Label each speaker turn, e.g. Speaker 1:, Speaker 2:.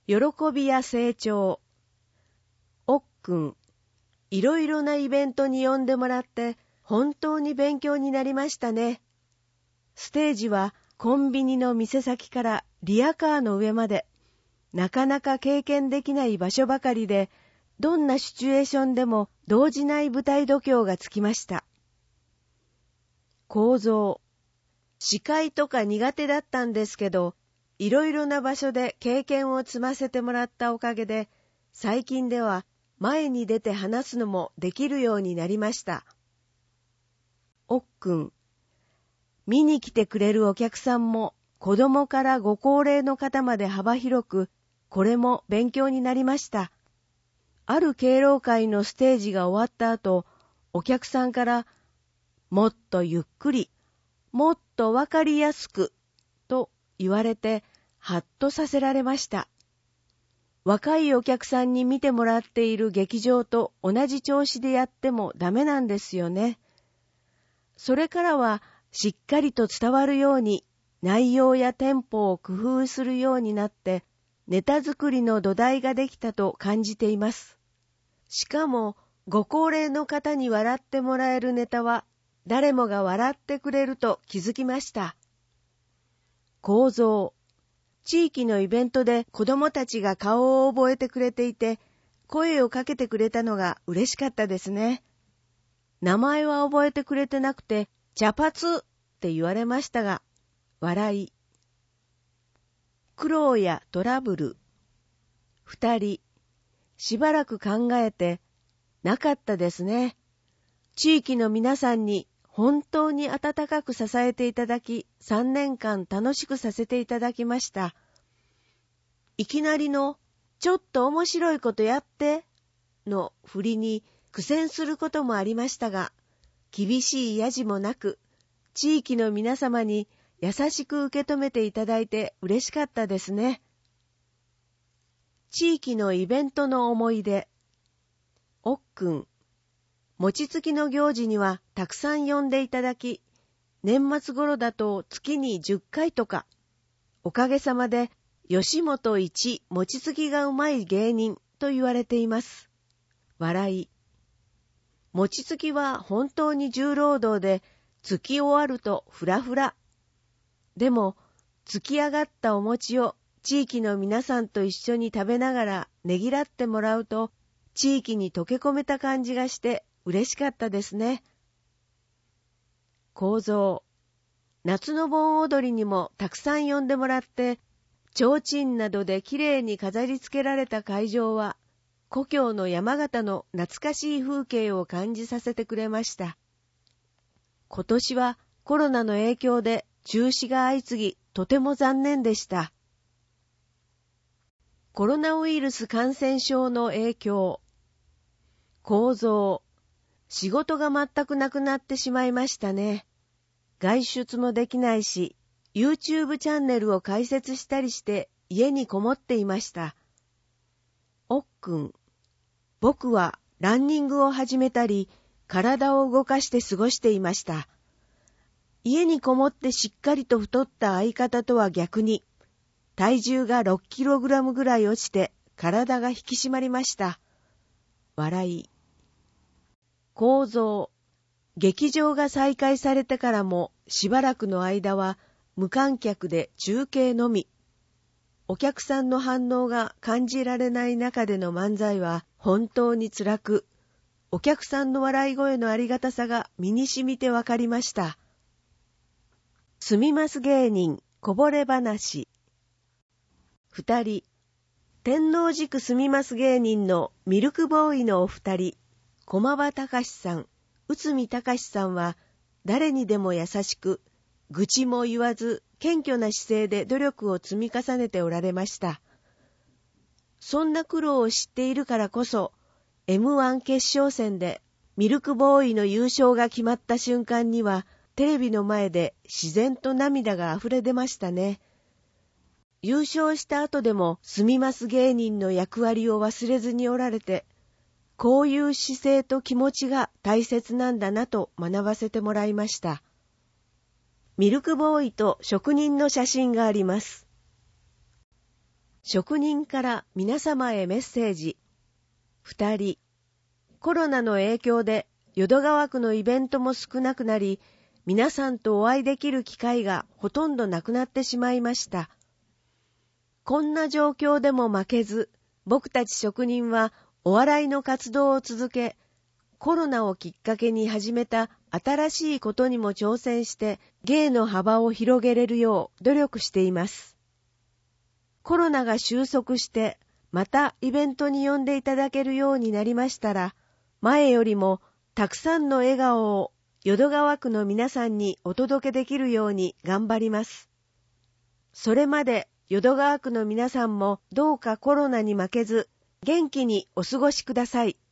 Speaker 1: 喜びや成長。おっくん、いろいろなイベントに呼んでもらって本当に勉強になりましたね。ステージはコンビニの店先からリアカーの上まで、なかなか経験できない場所ばかりで、どんなシチュエーションでも動じない舞台度胸がつきました。構造。司会とか苦手だったんですけど、いろいろな場所で経験を積ませてもらったおかげで、最近では前に出て話すのもできるようになりました。おっくん、見に来てくれるお客さんも子供からご高齢の方まで幅広く、これも勉強になりました。ある敬老会のステージが終わった後、お客さんからもっとゆっくり、もっとわかりやすくと言われてハッとさせられました。若いお客さんに見てもらっている劇場と同じ調子でやってもダメなんですよね。それからはしっかりと伝わるように内容やテンポを工夫するようになってネタ作りの土台ができたと感じています。しかもご高齢の方に笑ってもらえるネタは誰もが笑ってくれると気づきました。構造。地域のイベントで子どもたちが顔を覚えてくれていて、声をかけてくれたのが嬉しかったですね。名前は覚えてくれてなくて、茶髪って言われましたが、笑い。苦労やトラブル。二人。しばらく考えて、なかったですね。地域の皆さんに本当に温かく支えていただき、3年間楽しくさせていただきました。いきなりの、ちょっと面白いことやって、の振りに苦戦することもありましたが、厳しいやじもなく、地域の皆様に優しく受け止めていただいて嬉しかったですね。地域のイベントの思い出。おっくん。餅つきの行事にはたくさん呼んでいただき、年末頃だと月に10回とか、おかげさまで吉本一餅つきがうまい芸人と言われています。笑い。餅つきは本当に重労働で、つき終わるとフラフラ。でも、つき上がったお餅を地域の皆さんと一緒に食べながらねぎらってもらうと、地域に溶け込めた感じがして嬉しかったですね。構造。夏の盆踊りにもたくさん呼んでもらって、提灯などできれいに飾り付けられた会場は、故郷の山形の懐かしい風景を感じさせてくれました。今年はコロナの影響で中止が相次ぎ、とても残念でした。コロナウイルス感染症の影響。構造。仕事が全くなくなってしまいましたね。外出もできないし、YouTube チャンネルを開設したりして家にこもっていました。おっくん。僕はランニングを始めたり、体を動かして過ごしていました。家にこもってしっかりと太った相方とは逆に、体重が6キログラムぐらい落ちて体が引き締まりました。笑い。構造。劇場が再開されてからもしばらくの間は無観客で中継のみ。お客さんの反応が感じられない中での漫才は本当に辛く、お客さんの笑い声のありがたさが身に染みてわかりました。すみます芸人こぼれ話。二人。天王寺区すみます芸人のミルクボーイのお二人、駒場隆さん、内海隆さんは誰にでも優しく、愚痴も言わず謙虚な姿勢で努力を積み重ねておられました。そんな苦労を知っているからこそ、M1 決勝戦でミルクボーイの優勝が決まった瞬間には、テレビの前で自然と涙があふれ出ましたね。優勝した後でもすみます芸人の役割を忘れずにおられて、こういう姿勢と気持ちが大切なんだなと学ばせてもらいました。ミルクボーイと職人の写真があります。 職人から皆様へメッセージ。2人、コロナの影響で淀川区のイベントも少なくなり、皆さんとお会いできる機会がほとんどなくなってしまいました。こんな状況でも負けず、僕たち職人はお笑いの活動を続け、コロナをきっかけに始めた新しいことにも挑戦して芸の幅を広げれるよう努力しています。コロナが収束してまたイベントに呼んでいただけるようになりましたら、前よりもたくさんの笑顔を淀川区の皆さんにお届けできるように頑張ります。それまで淀川区の皆さんもどうかコロナに負けず元気にお過ごしください。